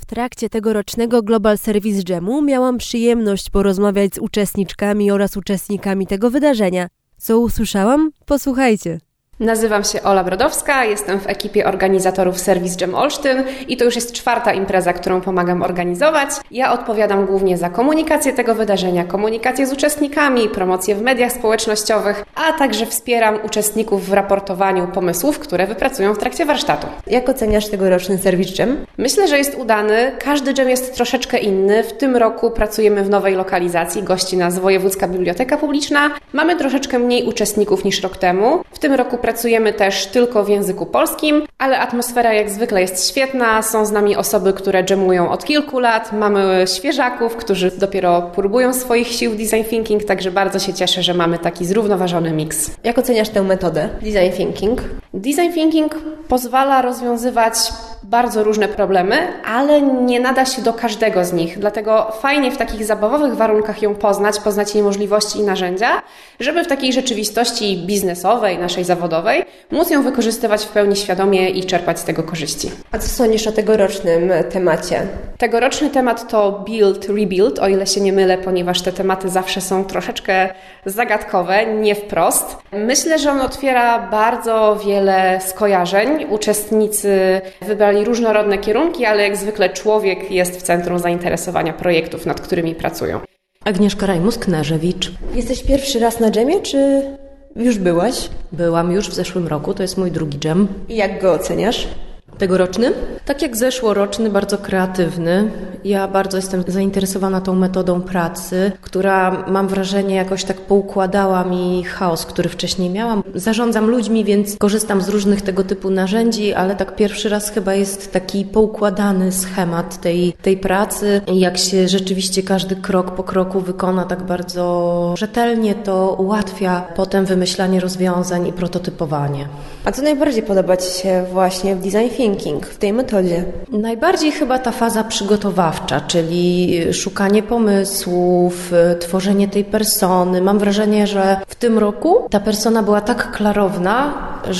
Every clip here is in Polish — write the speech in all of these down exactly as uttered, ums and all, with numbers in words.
trakcie tegorocznego Global Service Jamu miałam przyjemność porozmawiać z uczestniczkami oraz uczestnikami tego wydarzenia. Co usłyszałam? Posłuchajcie. Nazywam się Ola Brodowska, jestem w ekipie organizatorów Service Jam Olsztyn i to już jest czwarta impreza, którą pomagam organizować. Ja odpowiadam głównie za komunikację tego wydarzenia, komunikację z uczestnikami, promocję w mediach społecznościowych, a także wspieram uczestników w raportowaniu pomysłów, które wypracują w trakcie warsztatu. Jak oceniasz tegoroczny Service Jam? Myślę, że jest udany. Każdy jam jest troszeczkę inny. W tym roku pracujemy w nowej lokalizacji. Gości nas Wojewódzka Biblioteka Publiczna. Mamy troszeczkę mniej uczestników niż rok temu. W tym roku pracujemy też tylko w języku polskim, ale atmosfera jak zwykle jest świetna. Są z nami osoby, które jamują od kilku lat. Mamy świeżaków, którzy dopiero próbują swoich sił w design thinking, także bardzo się cieszę, że mamy taki zrównoważony miks. Jak oceniasz tę metodę design thinking? Design thinking pozwala rozwiązywać bardzo różne problemy, ale nie nada się do każdego z nich. Dlatego fajnie w takich zabawowych warunkach ją poznać, poznać jej możliwości i narzędzia, żeby w takiej rzeczywistości biznesowej, naszej zawodowej, móc ją wykorzystywać w pełni świadomie i czerpać z tego korzyści. A co sądzisz o tegorocznym temacie? Tegoroczny temat to Build, Rebuild, o ile się nie mylę, ponieważ te tematy zawsze są troszeczkę zagadkowe, nie wprost. Myślę, że on otwiera bardzo wiele skojarzeń. Uczestnicy wybrali różnorodne kierunki, ale jak zwykle człowiek jest w centrum zainteresowania projektów, nad którymi pracują. Agnieszka Rajmus-Knarzewicz. Jesteś pierwszy raz na jamie, czy już byłaś? Byłam już w zeszłym roku, to jest mój drugi jam. I jak go oceniasz? Tegoroczny? Tak jak zeszłoroczny, bardzo kreatywny. Ja bardzo jestem zainteresowana tą metodą pracy, która, mam wrażenie, jakoś tak poukładała mi chaos, który wcześniej miałam. Zarządzam ludźmi, więc korzystam z różnych tego typu narzędzi, ale tak pierwszy raz chyba jest taki poukładany schemat tej, tej pracy. I jak się rzeczywiście każdy krok po kroku wykona tak bardzo rzetelnie, to ułatwia potem wymyślanie rozwiązań i prototypowanie. A co najbardziej podoba Ci się właśnie w design thinking, w tej metodzie? Najbardziej chyba ta faza przygotowawcza, czyli szukanie pomysłów, tworzenie tej persony. Mam wrażenie, że w tym roku ta persona była tak klarowna,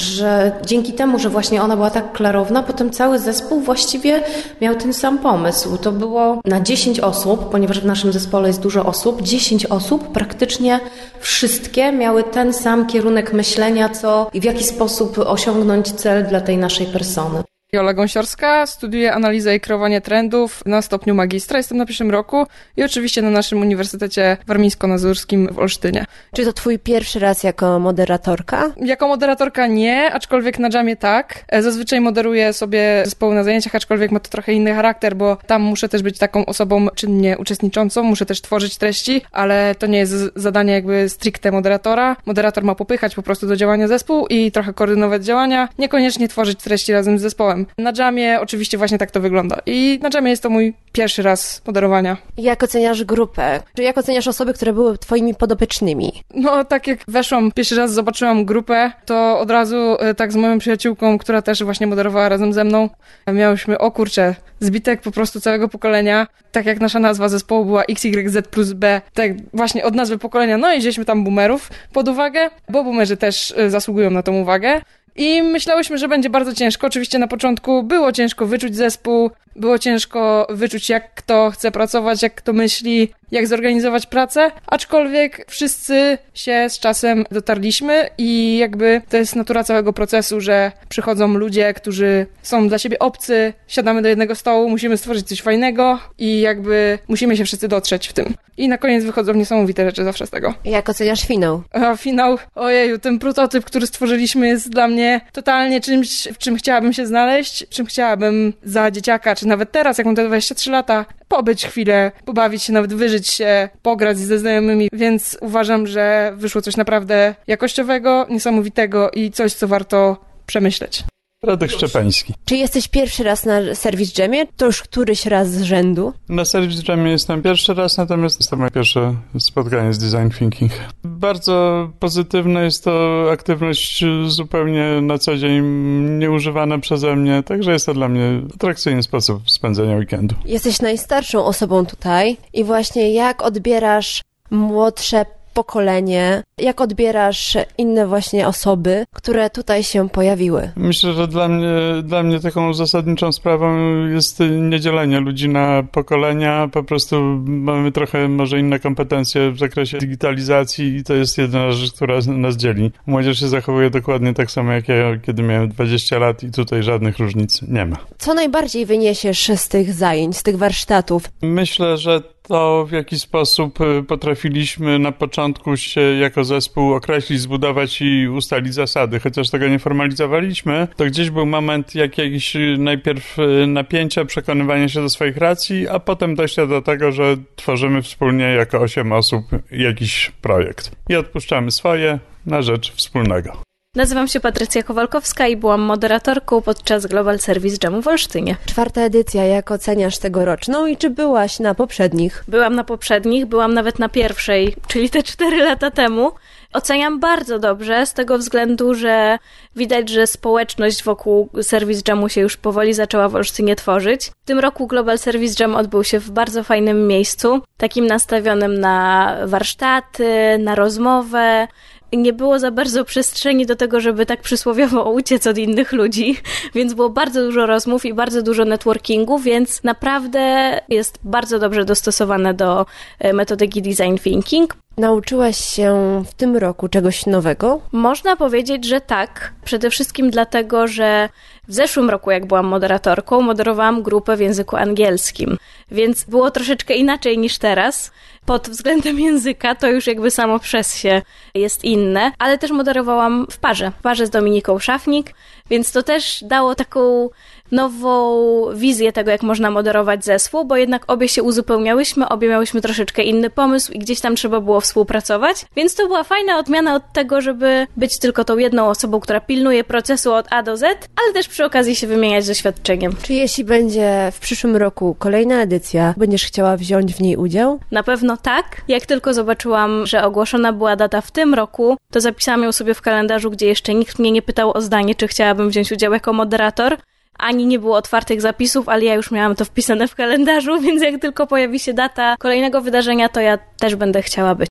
że dzięki temu, że właśnie ona była tak klarowna, potem cały zespół właściwie miał ten sam pomysł. To było na dziesięć osób, ponieważ w naszym zespole jest dużo osób, dziesięć osób, praktycznie wszystkie miały ten sam kierunek myślenia, co i w jaki sposób osiągnąć cel dla tej naszej persony. Jola Gąsiorska, studiuję analizę i kreowanie trendów na stopniu magistra. Jestem na pierwszym roku i oczywiście na naszym Uniwersytecie Warmińsko-Mazurskim w Olsztynie. Czy to twój pierwszy raz jako moderatorka? Jako moderatorka nie, aczkolwiek na jamie tak. Zazwyczaj moderuję sobie zespoły na zajęciach, aczkolwiek ma to trochę inny charakter, bo tam muszę też być taką osobą czynnie uczestniczącą, muszę też tworzyć treści, ale to nie jest zadanie jakby stricte moderatora. Moderator ma popychać po prostu do działania zespół i trochę koordynować działania, niekoniecznie tworzyć treści razem z zespołem. Na jamie oczywiście właśnie tak to wygląda. I na jamie jest to mój pierwszy raz moderowania. Jak oceniasz grupę? Czy jak oceniasz osoby, które były twoimi podopiecznymi? No tak jak weszłam, pierwszy raz zobaczyłam grupę, to od razu tak z moją przyjaciółką, która też właśnie moderowała razem ze mną, miałyśmy, o kurczę, zbitek po prostu całego pokolenia. Tak jak nasza nazwa zespołu była X Y Z plus B, tak właśnie od nazwy pokolenia, no i wzięliśmy tam boomerów pod uwagę, bo boomerzy też zasługują na tą uwagę. I myślałyśmy, że będzie bardzo ciężko. Oczywiście na początku było ciężko wyczuć zespół, było ciężko wyczuć, jak kto chce pracować, jak kto myśli, jak zorganizować pracę, aczkolwiek wszyscy się z czasem dotarliśmy i jakby to jest natura całego procesu, że przychodzą ludzie, którzy są dla siebie obcy, siadamy do jednego stołu, musimy stworzyć coś fajnego i jakby musimy się wszyscy dotrzeć w tym. I na koniec wychodzą niesamowite rzeczy zawsze z tego. Jak oceniasz finał? A finał, ojeju, ten prototyp, który stworzyliśmy jest dla mnie totalnie czymś, w czym chciałabym się znaleźć, czym chciałabym za dzieciaka, czy nawet teraz, jak mam te dwadzieścia trzy lata, pobyć chwilę, pobawić się, nawet wyżyć się, pograć ze znajomymi, więc uważam, że wyszło coś naprawdę jakościowego, niesamowitego i coś, co warto przemyśleć. Radek Szczepański. Czy jesteś pierwszy raz na Service Jamie? To już któryś raz z rzędu? Na Service Jamie jestem pierwszy raz, natomiast jest to moje pierwsze spotkanie z design thinking. Bardzo pozytywna jest to aktywność zupełnie na co dzień nieużywana przeze mnie, także jest to dla mnie atrakcyjny sposób spędzenia weekendu. Jesteś najstarszą osobą tutaj i właśnie jak odbierasz młodsze pokolenie? Jak odbierasz inne właśnie osoby, które tutaj się pojawiły? Myślę, że dla mnie, dla mnie taką zasadniczą sprawą jest niedzielenie ludzi na pokolenia. Po prostu mamy trochę może inne kompetencje w zakresie digitalizacji i to jest jedyna rzecz, która nas dzieli. Młodzież się zachowuje dokładnie tak samo jak ja, kiedy miałem dwadzieścia lat i tutaj żadnych różnic nie ma. Co najbardziej wyniesiesz z tych zajęć, z tych warsztatów? Myślę, że to, w jaki sposób potrafiliśmy na początku się jako zespół określić, zbudować i ustalić zasady. Chociaż tego nie formalizowaliśmy, to gdzieś był moment jakiegoś najpierw napięcia, przekonywania się do swoich racji, a potem dojścia do tego, że tworzymy wspólnie jako osiem osób jakiś projekt. I odpuszczamy swoje na rzecz wspólnego. Nazywam się Patrycja Kowalkowska i byłam moderatorką podczas Global Service Jamu w Olsztynie. Czwarta edycja, jak oceniasz tegoroczną i czy byłaś na poprzednich? Byłam na poprzednich, byłam nawet na pierwszej, czyli te cztery lata temu. Oceniam bardzo dobrze z tego względu, że widać, że społeczność wokół Service Jamu się już powoli zaczęła w Olsztynie tworzyć. W tym roku Global Service Jam odbył się w bardzo fajnym miejscu, takim nastawionym na warsztaty, na rozmowę. Nie było za bardzo przestrzeni do tego, żeby tak przysłowiowo uciec od innych ludzi, więc było bardzo dużo rozmów i bardzo dużo networkingu, więc naprawdę jest bardzo dobrze dostosowane do metodyki design thinking. Nauczyłaś się w tym roku czegoś nowego? Można powiedzieć, że tak. Przede wszystkim dlatego, że w zeszłym roku, jak byłam moderatorką, moderowałam grupę w języku angielskim, więc było troszeczkę inaczej niż teraz. Pod względem języka to już jakby samo przez się jest inne, ale też moderowałam w parze, w parze z Dominiką Szafnik, więc to też dało taką nową wizję tego, jak można moderować zespół, bo jednak obie się uzupełniałyśmy, obie miałyśmy troszeczkę inny pomysł i gdzieś tam trzeba było współpracować, więc to była fajna odmiana od tego, żeby być tylko tą jedną osobą, która pilnuje procesu od A do Z, ale też przy okazji się wymieniać doświadczeniem. Czy jeśli będzie w przyszłym roku kolejna edycja, będziesz chciała wziąć w niej udział? Na pewno tak. Jak tylko zobaczyłam, że ogłoszona była data w tym roku, to zapisałam ją sobie w kalendarzu, gdzie jeszcze nikt mnie nie pytał o zdanie, czy chciałabym wziąć udział jako moderator. Ani nie było otwartych zapisów, ale ja już miałam to wpisane w kalendarzu, więc jak tylko pojawi się data kolejnego wydarzenia, to ja też będę chciała być.